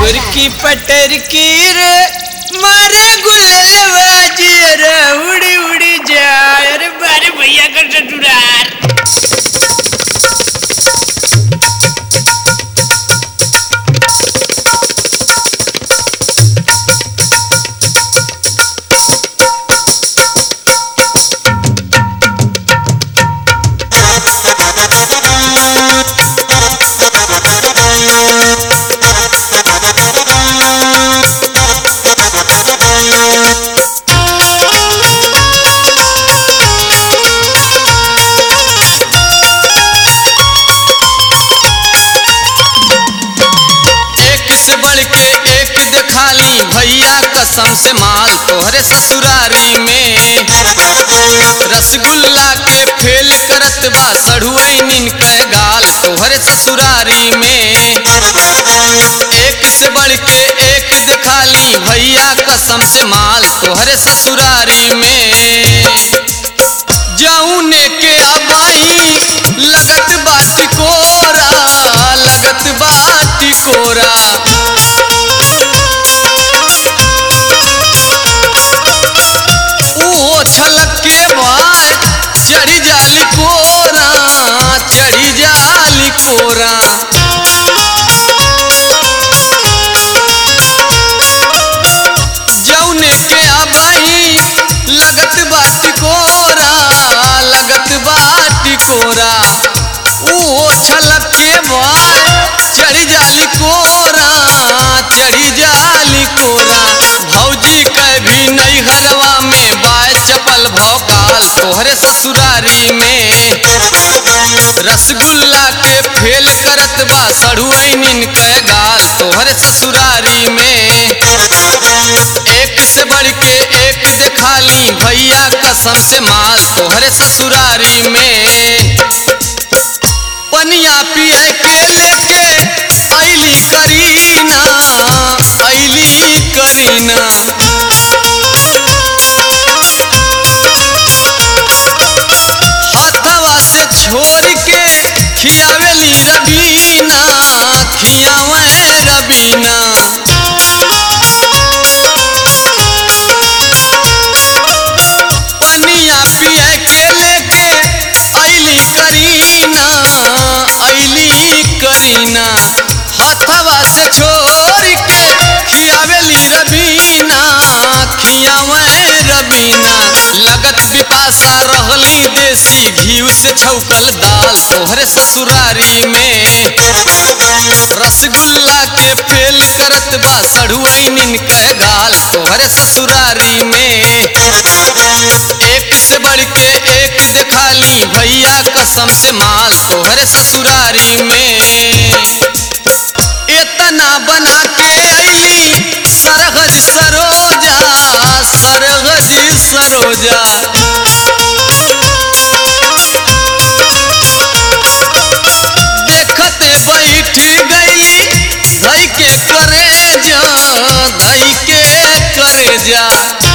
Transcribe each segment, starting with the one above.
गुरकी पटर की रे मारे गुलाबाजी रे उड़ी उड़ी जाए अरे बारे भैया का टटुरार भैया कसम से माल तोहरे ससुरारी में रसगुल्ला के फेल करत बा सढ़ुआइनिन के गाल तोहरे ससुरारी में एक से बढ़ के एक दिखाली भैया कसम से माल तोहरे ससुरारी में जौने के अबाई लगत बाटी कोरा लगत बाटी कोरा छलक के भाई चढ़ी जाली कोरा चढ़ी जाली कोरा जौने के अबाई लगत बाटी कोरा लगत बाटी कोरा ओ छलक के भाई चढ़ी जाली कोरा चढ़ी जाली कोरा भौजी के भी नहीं घरवा में बाय चपल भौकाल तोहरे ससुरारी में रसगुल्ला के फेल करत बा सढ़ुआइनिन के गाल तोहरे ससुरारी में एक से बढ़ के एक दिखाली भैया कसम से माल तोहरे ससुरारी में पनिया पिए के लेके ऐली करीना ऐली करीना हथवा से छोड़ के खियावेली रबीना खियावे रबीना पनिया पिए के लेके ऐली करीना ऐली करीना हथवा से छोड़ के खियावेली रबीना खियावे रबीना लगत बिपासा रहली देसी घीव से छौकल दाल तोहरे ससुरारी में रसगुल्ला के फेल करत बा सढ़ुआइनिन के गाल तोहरे ससुरारी में एक से बढ़ के एक दिखाली भैया कसम से माल तोहरे ससुरारी में इतना बना के ऐली सरगज सरोजा सरगज सरोजा देखते बैठ गईली धई के करेजा धई के करेजा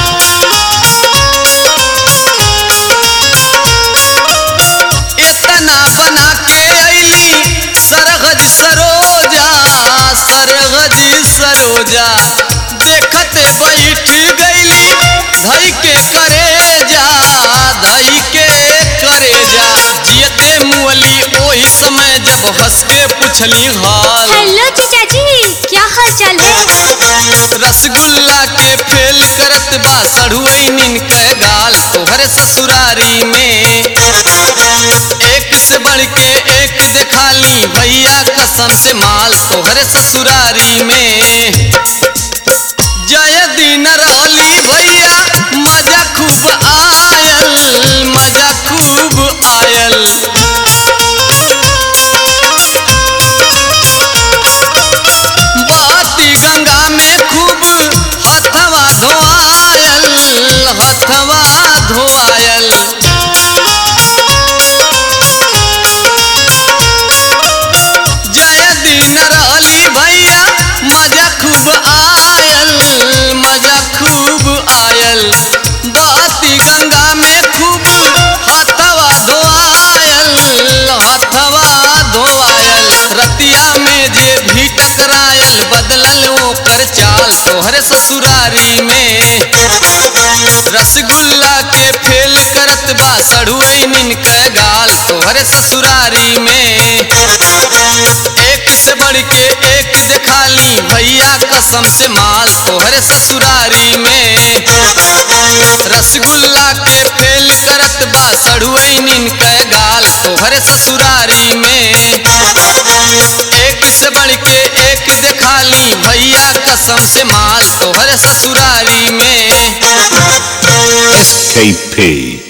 इतना बना के ऐली सरगज सरोजा सरगज सरोजा देखते बैठ गईली धई के करेजा धई के करेजा जियते मुअली ओही समय जब हंस के पूछली हाल हेलो जीजा जी क्या हाल चाल है रसगुल्ला के फेल करत बा सढ़ुआइनिन के गाल तोहरे ससुरारी में एक से बढ़ के एक दिखाली भैया कसम से माल तोहरे ससुरारी में जय दिन रहली भैया मजा खूब आयल मजा खूब आयल बहती गंगा में खूब हथवा धोआयल हथवा धोआयल जय दिन रहली भैया मजा ओकर चाल तोहरे ससुरारी में। रसगुल्ला के फेल करत बा सड़ुआइनिन के गाल तोहरे ससुरारी में। एक से बढ़ के एक दिखाली भैया कसम से माल तोहरे ससुरारी में। रसगुल्ला के फेल करत बा सड़ुआइनिन के गाल तोहरे ससुरारी में। एक से बढ़ के एक दिखाली भैया कसम से माल तोहरे ससुरारी में। SKP